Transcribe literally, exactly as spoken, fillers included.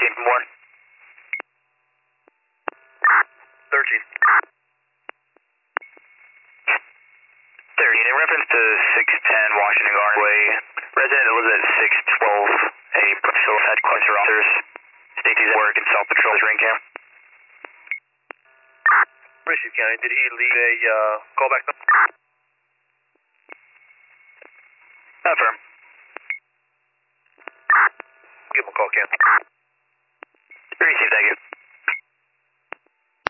thirteen from one. thirteen. thirteen, in reference to six ten Washington Garden Way, resident that lives at six twelve, a Brookfield had questions for officers. States he's at work and self-patrol his ring cam. Richard County, did he leave a uh, callback? Affirm. Give him a call, Cam.